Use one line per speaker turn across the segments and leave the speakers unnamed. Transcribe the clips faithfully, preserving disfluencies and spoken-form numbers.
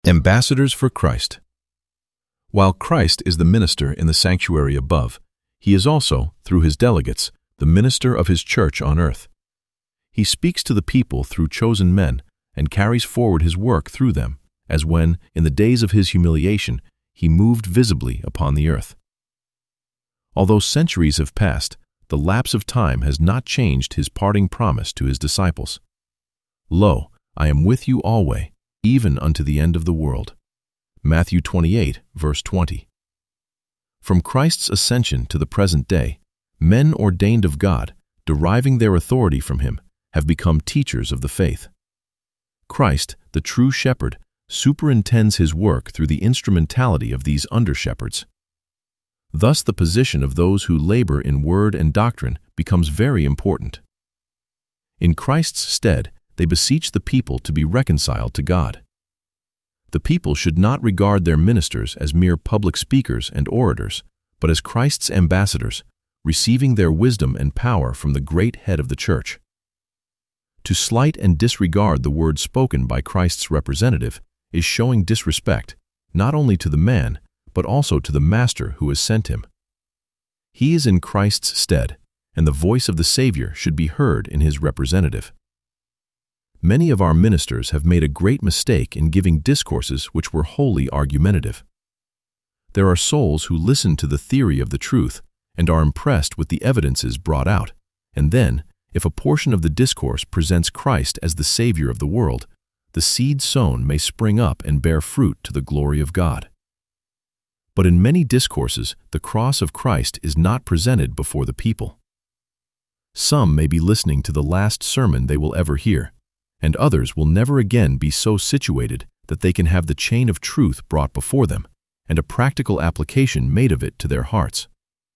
Ambassadors for Christ. While Christ is the minister in the sanctuary above, he is also, through his delegates, the minister of his church on earth. He speaks to the people through chosen men and carries forward his work through them, as when, in the days of his humiliation, he moved visibly upon the earth. Although centuries have passed, the lapse of time has not changed his parting promise to his disciples. Lo, I am with you always, even unto the end of the world. Matthew twenty-eight, verse twenty. From Christ's ascension to the present day, men ordained of God, deriving their authority from him, have become teachers of the faith. Christ, the true shepherd, superintends his work through the instrumentality of these under-shepherds. Thus the position of those who labor in word and doctrine becomes very important. In Christ's stead, they beseech the people to be reconciled to God. The people should not regard their ministers as mere public speakers and orators, but as Christ's ambassadors, receiving their wisdom and power from the great head of the church. To slight and disregard the word spoken by Christ's representative is showing disrespect, not only to the man, but also to the master who has sent him. He is in Christ's stead, and the voice of the Savior should be heard in his representative. Many of our ministers have made a great mistake in giving discourses which were wholly argumentative. There are souls who listen to the theory of the truth and are impressed with the evidences brought out, and then, if a portion of the discourse presents Christ as the Savior of the world, the seed sown may spring up and bear fruit to the glory of God. But in many discourses, the cross of Christ is not presented before the people. Some may be listening to the last sermon they will ever hear, and others will never again be so situated that they can have the chain of truth brought before them, and a practical application made of it to their hearts.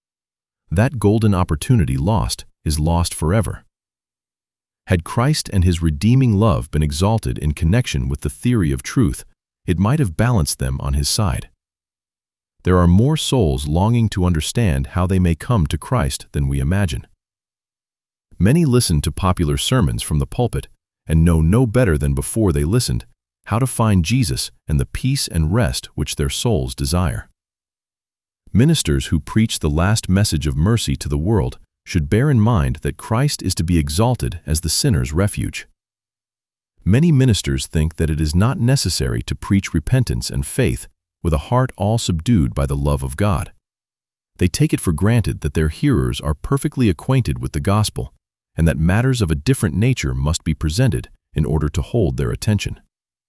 That golden opportunity lost is lost forever. Had Christ and his redeeming love been exalted in connection with the theory of truth, it might have balanced them on his side. There are more souls longing to understand how they may come to Christ than we imagine. Many listen to popular sermons from the pulpit and know no better than before they listened how to find Jesus and the peace and rest which their souls desire. Ministers who preach the last message of mercy to the world should bear in mind that Christ is to be exalted as the sinner's refuge. Many ministers think that it is not necessary to preach repentance and faith with a heart all subdued by the love of God. They take it for granted that their hearers are perfectly acquainted with the gospel, and that matters of a different nature must be presented in order to hold their attention.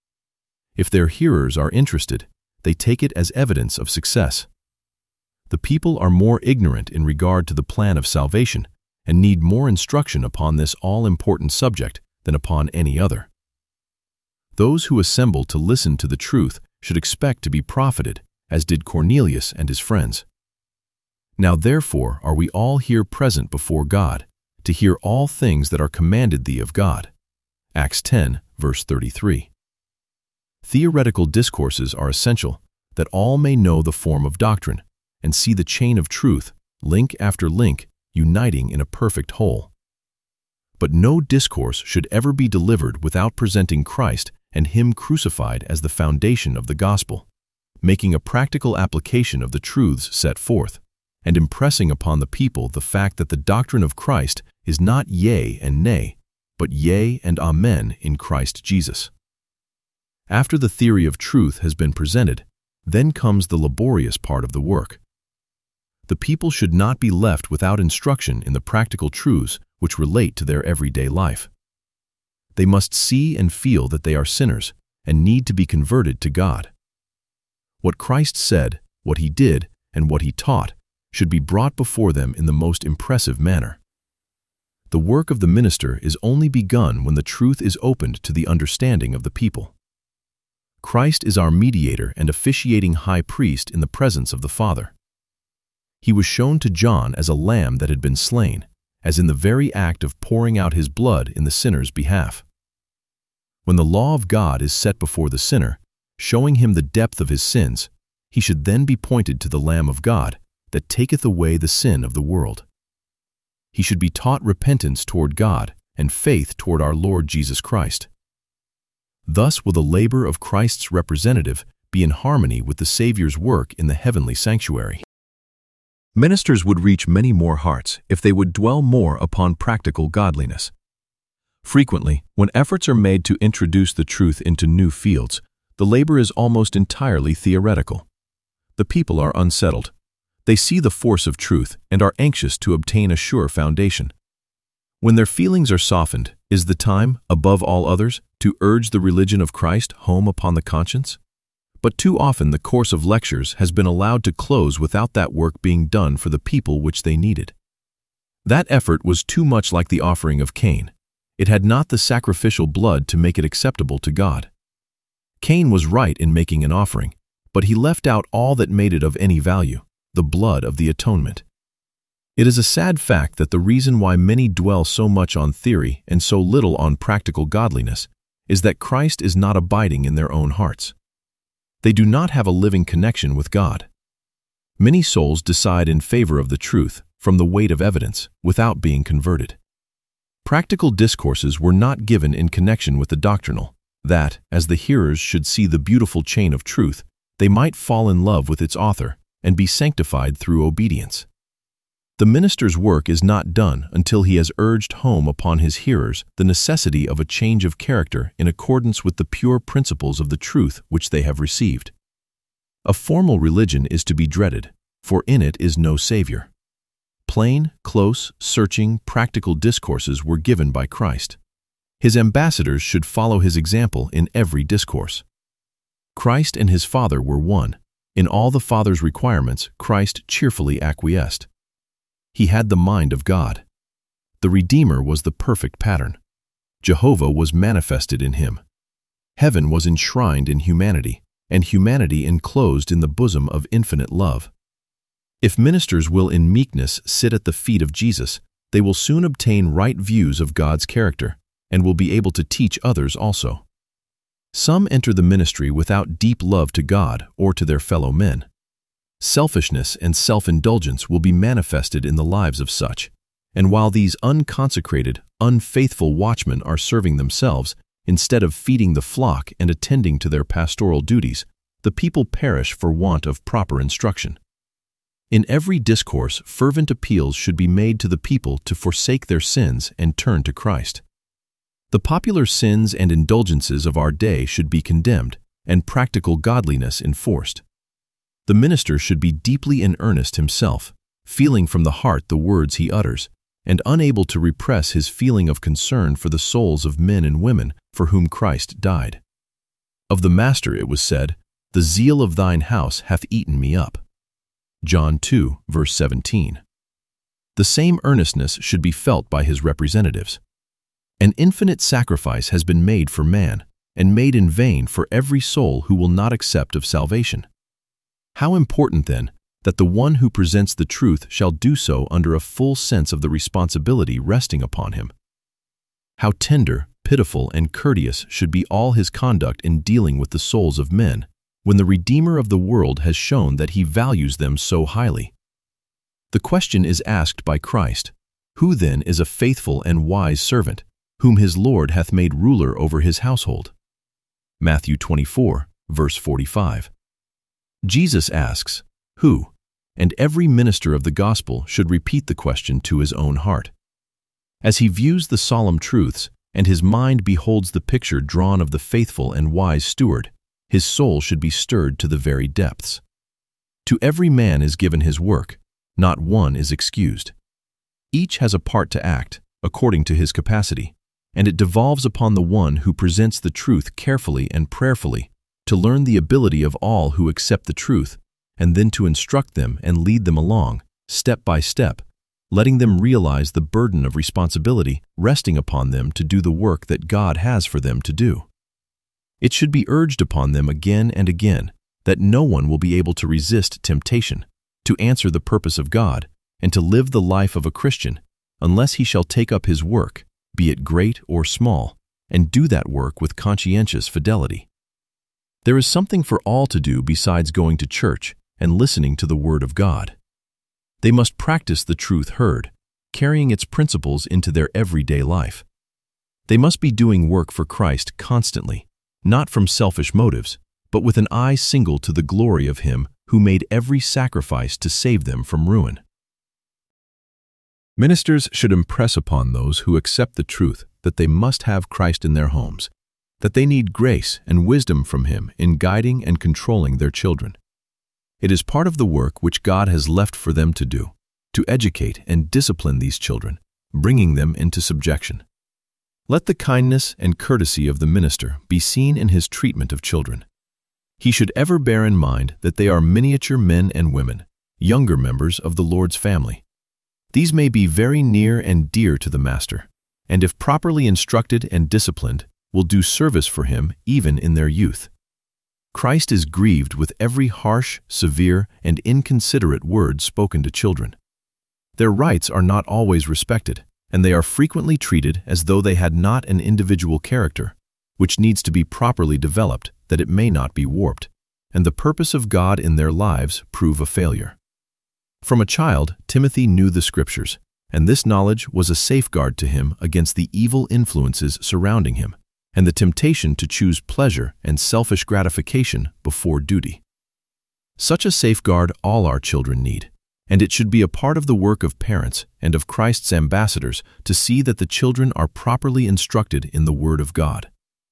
If their hearers are interested, they take it as evidence of success. The people are more ignorant in regard to the plan of salvation and need more instruction upon this all-important subject than upon any other. Those who assemble to listen to the truth should expect to be profited, as did Cornelius and his friends. Now therefore are we all here present before God, to hear all things that are commanded thee of God. Acts ten, verse thirty-three. Theoretical discourses are essential, that all may know the form of doctrine, and see the chain of truth, link after link, uniting in a perfect whole. But no discourse should ever be delivered without presenting Christ and him crucified as the foundation of the gospel, making a practical application of the truths set forth, and impressing upon the people the fact that the doctrine of Christ is not yea and nay, but yea and amen in Christ Jesus. After the theory of truth has been presented, then comes the laborious part of the work. The people should not be left without instruction in the practical truths which relate to their everyday life. They must see and feel that they are sinners and need to be converted to God. What Christ said, what he did, and what he taught should be brought before them in the most impressive manner. The work of the minister is only begun when the truth is opened to the understanding of the people. Christ is our mediator and officiating high priest in the presence of the Father. He was shown to John as a lamb that had been slain, as in the very act of pouring out his blood in the sinner's behalf. When the law of God is set before the sinner, showing him the depth of his sins, he should then be pointed to the Lamb of God that taketh away the sin of the world. He should be taught repentance toward God and faith toward our Lord Jesus Christ. Thus will the labor of Christ's representative be in harmony with the Savior's work in the heavenly sanctuary. Ministers would reach many more hearts if they would dwell more upon practical godliness. Frequently, when efforts are made to introduce the truth into new fields, the labor is almost entirely theoretical. The people are unsettled. They see the force of truth and are anxious to obtain a sure foundation. When their feelings are softened, is the time, above all others, to urge the religion of Christ home upon the conscience? But too often the course of lectures has been allowed to close without that work being done for the people which they needed. That effort was too much like the offering of Cain. It had not the sacrificial blood to make it acceptable to God. Cain was right in making an offering, but he left out all that made it of any value, the blood of the atonement. It is a sad fact that the reason why many dwell so much on theory and so little on practical godliness is that Christ is not abiding in their own hearts. They do not have a living connection with God. Many souls decide in favor of the truth from the weight of evidence without being converted. Practical discourses were not given in connection with the doctrinal, that, as the hearers should see the beautiful chain of truth, they might fall in love with its author and be sanctified through obedience. The minister's work is not done until he has urged home upon his hearers the necessity of a change of character in accordance with the pure principles of the truth which they have received. A formal religion is to be dreaded, for in it is no Savior. Plain, close, searching, practical discourses were given by Christ. His ambassadors should follow his example in every discourse. Christ and his Father were one. In all the Father's requirements, Christ cheerfully acquiesced. He had the mind of God. The Redeemer was the perfect pattern. Jehovah was manifested in him. Heaven was enshrined in humanity, and humanity enclosed in the bosom of infinite love. If ministers will in meekness sit at the feet of Jesus, they will soon obtain right views of God's character, and will be able to teach others also. Some enter the ministry without deep love to God or to their fellow men. Selfishness and self-indulgence will be manifested in the lives of such, and while these unconsecrated, unfaithful watchmen are serving themselves, instead of feeding the flock and attending to their pastoral duties, the people perish for want of proper instruction. In every discourse, fervent appeals should be made to the people to forsake their sins and turn to Christ. The popular sins and indulgences of our day should be condemned, and practical godliness enforced. The minister should be deeply in earnest himself, feeling from the heart the words he utters, and unable to repress his feeling of concern for the souls of men and women for whom Christ died. Of the Master it was said, "The zeal of thine house hath eaten me up." John two, verse seventeen. The same earnestness should be felt by his representatives. An infinite sacrifice has been made for man, and made in vain for every soul who will not accept of salvation. How important, then, that the one who presents the truth shall do so under a full sense of the responsibility resting upon him. How tender, pitiful, and courteous should be all his conduct in dealing with the souls of men, when the Redeemer of the world has shown that he values them so highly. The question is asked by Christ, "Who then is a faithful and wise servant, whom his Lord hath made ruler over his household?" Matthew twenty-four, verse forty-five. Jesus asks, "Who?" and every minister of the gospel should repeat the question to his own heart. As he views the solemn truths, and his mind beholds the picture drawn of the faithful and wise steward, his soul should be stirred to the very depths. To every man is given his work, not one is excused. Each has a part to act, according to his capacity, and it devolves upon the one who presents the truth carefully and prayerfully to learn the ability of all who accept the truth, and then to instruct them and lead them along, step by step, letting them realize the burden of responsibility resting upon them to do the work that God has for them to do. It should be urged upon them again and again that no one will be able to resist temptation, to answer the purpose of God, and to live the life of a Christian, unless he shall take up his work, be it great or small, and do that work with conscientious fidelity. There is something for all to do besides going to church and listening to the Word of God. They must practice the truth heard, carrying its principles into their everyday life. They must be doing work for Christ constantly, not from selfish motives, but with an eye single to the glory of Him who made every sacrifice to save them from ruin. Ministers should impress upon those who accept the truth that they must have Christ in their homes, that they need grace and wisdom from Him in guiding and controlling their children. It is part of the work which God has left for them to do, to educate and discipline these children, bringing them into subjection. Let the kindness and courtesy of the minister be seen in his treatment of children. He should ever bear in mind that they are miniature men and women, younger members of the Lord's family. These may be very near and dear to the Master, and if properly instructed and disciplined, will do service for Him even in their youth. Christ is grieved with every harsh, severe, and inconsiderate word spoken to children. Their rights are not always respected, and they are frequently treated as though they had not an individual character, which needs to be properly developed that it may not be warped, and the purpose of God in their lives prove a failure. From a child, Timothy knew the Scriptures, and this knowledge was a safeguard to him against the evil influences surrounding him, and the temptation to choose pleasure and selfish gratification before duty. Such a safeguard all our children need, and it should be a part of the work of parents and of Christ's ambassadors to see that the children are properly instructed in the Word of God.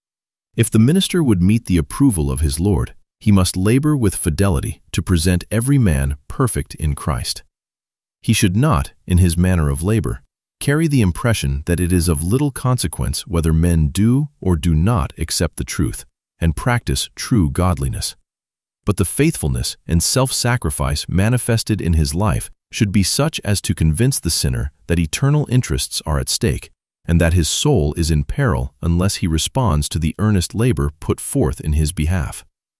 If the minister would meet the approval of his Lord, he must labor with fidelity to present every man perfect in Christ. He should not, in his manner of labor, carry the impression that it is of little consequence whether men do or do not accept the truth and practice true godliness. But the faithfulness and self-sacrifice manifested in his life should be such as to convince the sinner that eternal interests are at stake and that his soul is in peril unless he responds to the earnest labor put forth in his behalf.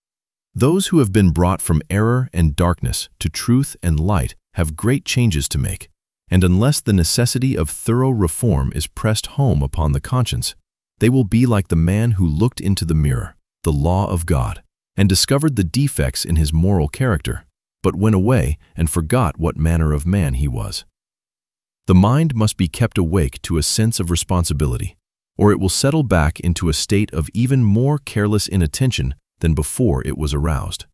Those who have been brought from error and darkness to truth and light have great changes to make, and unless the necessity of thorough reform is pressed home upon the conscience, they will be like the man who looked into the mirror, the law of God, and discovered the defects in his moral character, but went away and forgot what manner of man he was. The mind must be kept awake to a sense of responsibility, or it will settle back into a state of even more careless inattention than before it was aroused.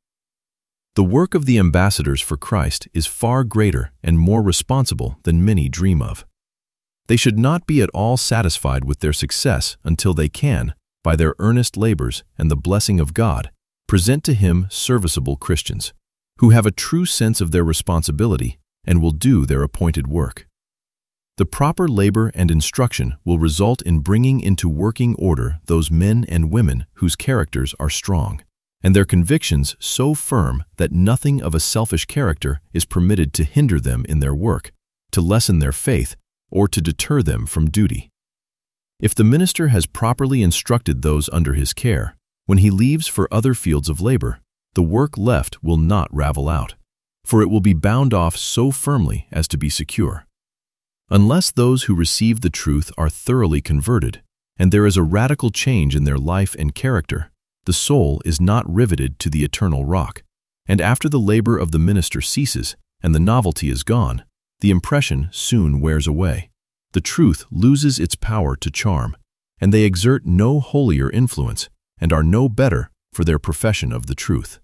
The work of the ambassadors for Christ is far greater and more responsible than many dream of. They should not be at all satisfied with their success until they can, by their earnest labors and the blessing of God, present to Him serviceable Christians, who have a true sense of their responsibility and will do their appointed work. The proper labor and instruction will result in bringing into working order those men and women whose characters are strong, and their convictions so firm that nothing of a selfish character is permitted to hinder them in their work, to lessen their faith, or to deter them from duty. If the minister has properly instructed those under his care, when he leaves for other fields of labor, the work left will not ravel out, for it will be bound off so firmly as to be secure. Unless those who receive the truth are thoroughly converted, and there is a radical change in their life and character, the soul is not riveted to the eternal rock, and after the labor of the minister ceases and the novelty is gone, the impression soon wears away. The truth loses its power to charm, and they exert no holier influence and are no better for their profession of the truth.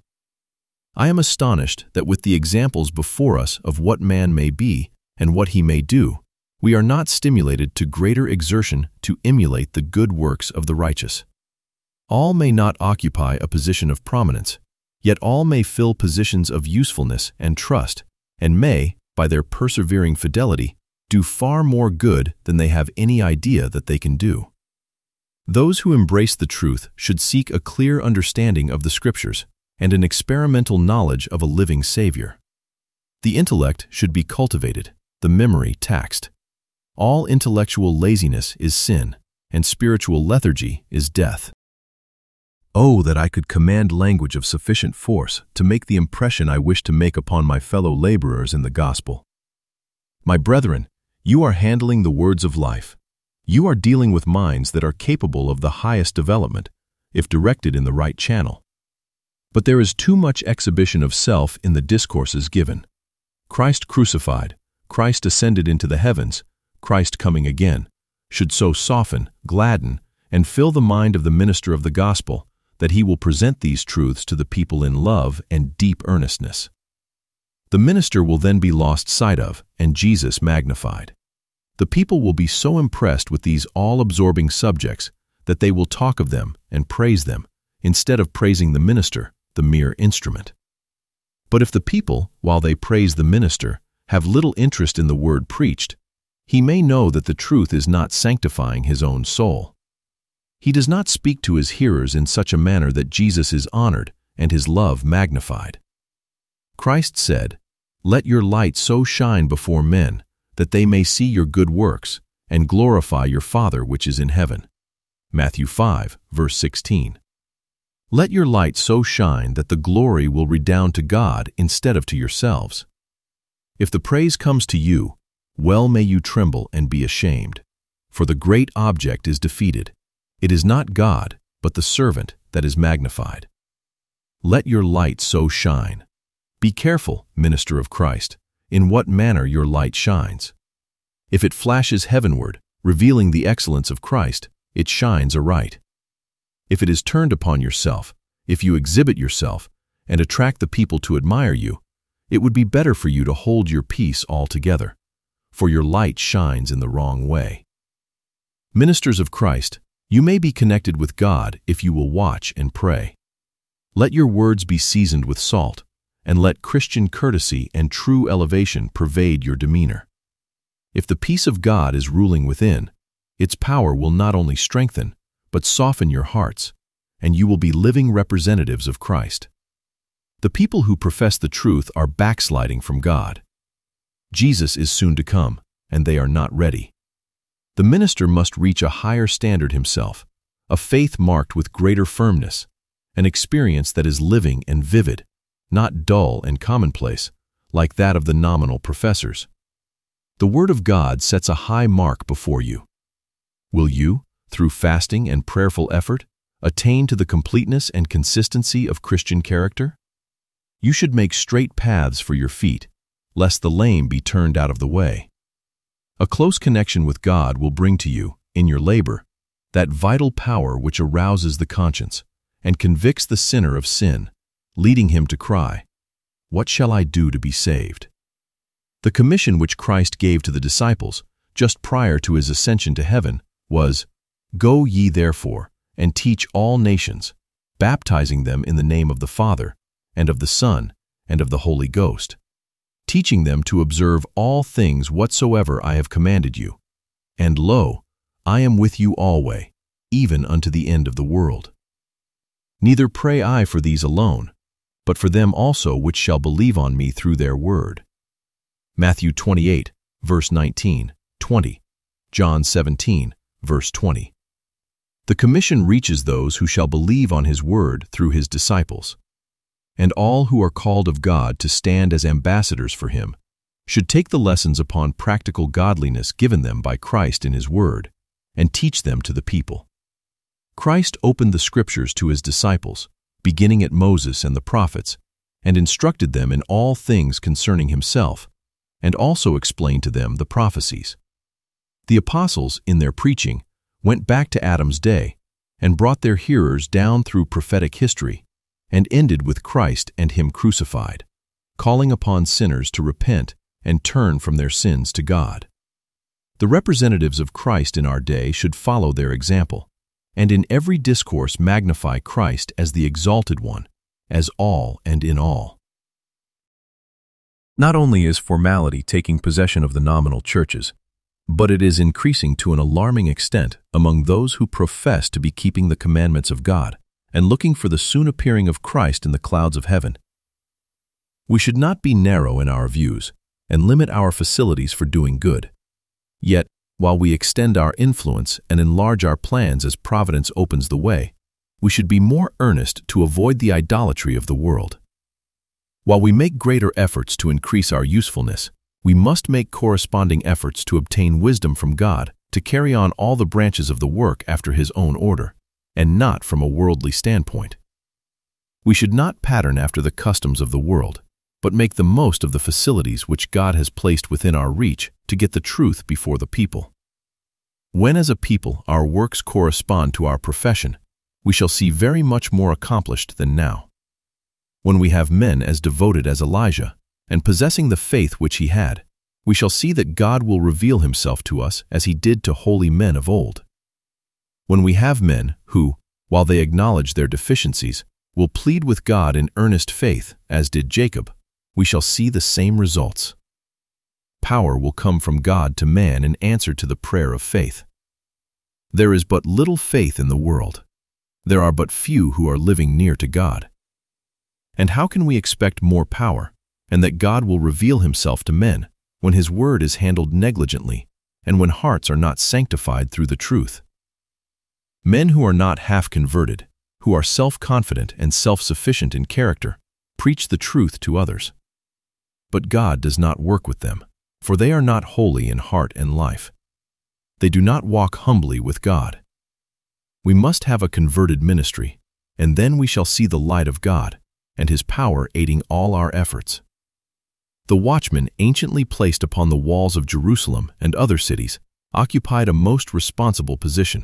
I am astonished that with the examples before us of what man may be and what he may do, we are not stimulated to greater exertion to emulate the good works of the righteous. All may not occupy a position of prominence, yet all may fill positions of usefulness and trust, and may, by their persevering fidelity, do far more good than they have any idea that they can do. Those who embrace the truth should seek a clear understanding of the Scriptures and an experimental knowledge of a living Savior. The intellect should be cultivated, the memory taxed. All intellectual laziness is sin, and spiritual lethargy is death. Oh, that I could command language of sufficient force to make the impression I wish to make upon my fellow laborers in the gospel. My brethren, you are handling the words of life. You are dealing with minds that are capable of the highest development, if directed in the right channel. But there is too much exhibition of self in the discourses given. Christ crucified, Christ ascended into the heavens, Christ coming again, should so soften, gladden, and fill the mind of the minister of the gospel that he will present these truths to the people in love and deep earnestness. The minister will then be lost sight of and Jesus magnified. The people will be so impressed with these all-absorbing subjects that they will talk of them and praise them, instead of praising the minister, the mere instrument. But if the people, while they praise the minister, have little interest in the word preached, he may know that the truth is not sanctifying his own soul. He does not speak to his hearers in such a manner that Jesus is honored and his love magnified. Christ said, "Let your light so shine before men, that they may see your good works, and glorify your Father which is in heaven." Matthew five, verse sixteen. Let your light so shine that the glory will redound to God instead of to yourselves. If the praise comes to you, well may you tremble and be ashamed, for the great object is defeated. It is not God, but the servant that is magnified. Let your light so shine. Be careful, minister of Christ, in what manner your light shines. If it flashes heavenward, revealing the excellence of Christ, it shines aright. If it is turned upon yourself, if you exhibit yourself and attract the people to admire you, it would be better for you to hold your peace altogether, for your light shines in the wrong way. Ministers of Christ, you may be connected with God if you will watch and pray. Let your words be seasoned with salt, and let Christian courtesy and true elevation pervade your demeanor. If the peace of God is ruling within, its power will not only strengthen, but soften your hearts, and you will be living representatives of Christ. The people who profess the truth are backsliding from God. Jesus is soon to come, and they are not ready. The minister must reach a higher standard himself, a faith marked with greater firmness, an experience that is living and vivid, not dull and commonplace, like that of the nominal professors. The Word of God sets a high mark before you. Will you, through fasting and prayerful effort, attain to the completeness and consistency of Christian character? You should make straight paths for your feet, lest the lame be turned out of the way. A close connection with God will bring to you, in your labor, that vital power which arouses the conscience and convicts the sinner of sin, leading him to cry, "What shall I do to be saved?" The commission which Christ gave to the disciples, just prior to his ascension to heaven, was, "Go ye therefore, and teach all nations, baptizing them in the name of the Father, and of the Son, and of the Holy Ghost, teaching them to observe all things whatsoever I have commanded you. And lo, I am with you alway, even unto the end of the world. Neither pray I for these alone, but for them also which shall believe on me through their word." Matthew twenty-eight, verse nineteen, twenty, John seventeen, verse twenty. The commission reaches those who shall believe on his word through his disciples. And all who are called of God to stand as ambassadors for him should take the lessons upon practical godliness given them by Christ in his word and teach them to the people. Christ opened the scriptures to his disciples, beginning at Moses and the prophets, and instructed them in all things concerning himself, and also explained to them the prophecies. The apostles, in their preaching, went back to Adam's day and brought their hearers down through prophetic history, and ended with Christ and him crucified, calling upon sinners to repent and turn from their sins to God. The representatives of Christ in our day should follow their example, and in every discourse magnify Christ as the exalted one, as all and in all. Not only is formality taking possession of the nominal churches, but it is increasing to an alarming extent among those who profess to be keeping the commandments of God and looking for the soon appearing of Christ in the clouds of heaven. We should not be narrow in our views and limit our facilities for doing good. Yet, while we extend our influence and enlarge our plans as providence opens the way, we should be more earnest to avoid the idolatry of the world. While we make greater efforts to increase our usefulness, we must make corresponding efforts to obtain wisdom from God to carry on all the branches of the work after his own order, and not from a worldly standpoint. We should not pattern after the customs of the world, but make the most of the facilities which God has placed within our reach to get the truth before the people. When as a people our works correspond to our profession, we shall see very much more accomplished than now. When we have men as devoted as Elijah, and possessing the faith which he had, we shall see that God will reveal himself to us as he did to holy men of old. When we have men who, while they acknowledge their deficiencies, will plead with God in earnest faith, as did Jacob, we shall see the same results. Power will come from God to man in answer to the prayer of faith. There is but little faith in the world. There are but few who are living near to God. And how can we expect more power, and that God will reveal himself to men, when his word is handled negligently, and when hearts are not sanctified through the truth? Men who are not half converted, who are self-confident and self-sufficient in character, preach the truth to others. But God does not work with them, for they are not holy in heart and life. They do not walk humbly with God. We must have a converted ministry, and then we shall see the light of God, and his power aiding all our efforts. The watchmen anciently placed upon the walls of Jerusalem and other cities occupied a most responsible position.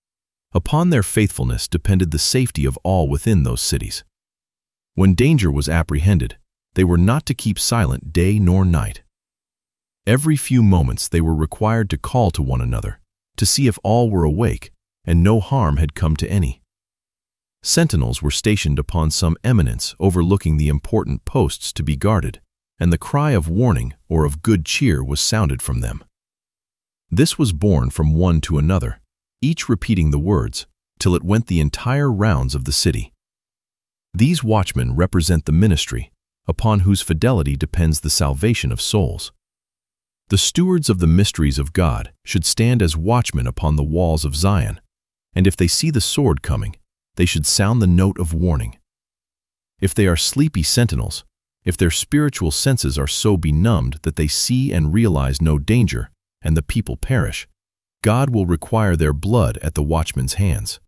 Upon their faithfulness depended the safety of all within those cities. When danger was apprehended, they were not to keep silent day nor night. Every few moments they were required to call to one another, to see if all were awake, and no harm had come to any. Sentinels were stationed upon some eminence overlooking the important posts to be guarded, and the cry of warning or of good cheer was sounded from them. This was borne from one to another, each repeating the words, till it went the entire rounds of the city. These watchmen represent the ministry, upon whose fidelity depends the salvation of souls. The stewards of the mysteries of God should stand as watchmen upon the walls of Zion, and if they see the sword coming, they should sound the note of warning. If they are sleepy sentinels, if their spiritual senses are so benumbed that they see and realize no danger, and the people perish, God will require their blood at the watchman's hands.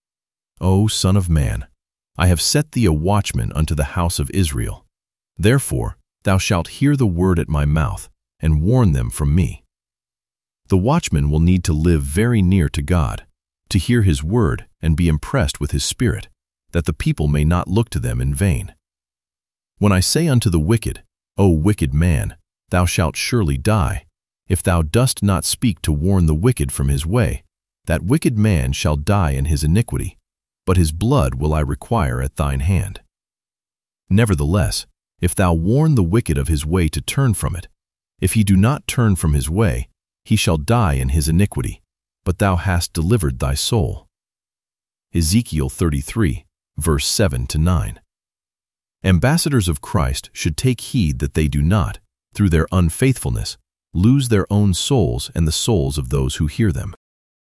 O Son of Man, I have set thee a watchman unto the house of Israel. Therefore thou shalt hear the word at my mouth, and warn them from me. The watchman will need to live very near to God, to hear his word and be impressed with his spirit, that the people may not look to them in vain. When I say unto the wicked, O wicked man, thou shalt surely die, if thou dost not speak to warn the wicked from his way, that wicked man shall die in his iniquity, but his blood will I require at thine hand. Nevertheless, if thou warn the wicked of his way to turn from it, if he do not turn from his way, he shall die in his iniquity, but thou hast delivered thy soul. Ezekiel thirty-three, verse seven to nine. Ambassadors of Christ should take heed that they do not, through their unfaithfulness, lose their own souls and the souls of those who hear them.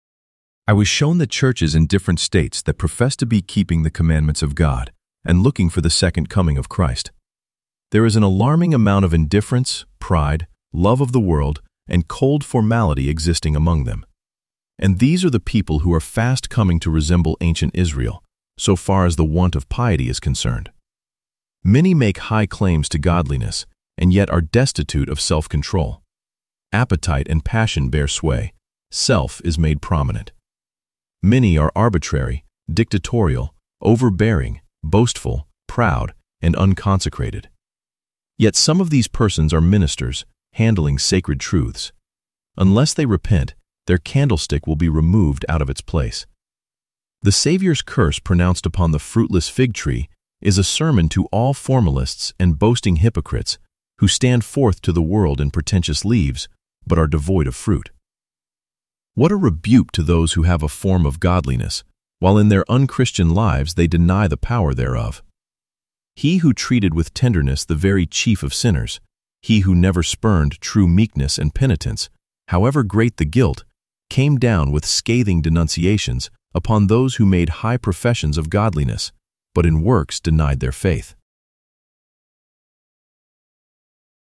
I was shown the churches in different states that profess to be keeping the commandments of God and looking for the second coming of Christ. There is an alarming amount of indifference, pride, love of the world, and cold formality existing among them. And these are the people who are fast coming to resemble ancient Israel, so far as the want of piety is concerned. Many make high claims to godliness, and yet are destitute of self-control. Appetite and passion bear sway. Self is made prominent. Many are arbitrary, dictatorial, overbearing, boastful, proud, and unconsecrated. Yet some of these persons are ministers, handling sacred truths. Unless they repent, their candlestick will be removed out of its place. The Savior's curse pronounced upon the fruitless fig tree is a sermon to all formalists and boasting hypocrites who stand forth to the world in pretentious leaves, but are devoid of fruit. What a rebuke to those who have a form of godliness, while in their unchristian lives they deny the power thereof. He who treated with tenderness the very chief of sinners, he who never spurned true meekness and penitence, however great the guilt, came down with scathing denunciations upon those who made high professions of godliness, but in works denied their faith.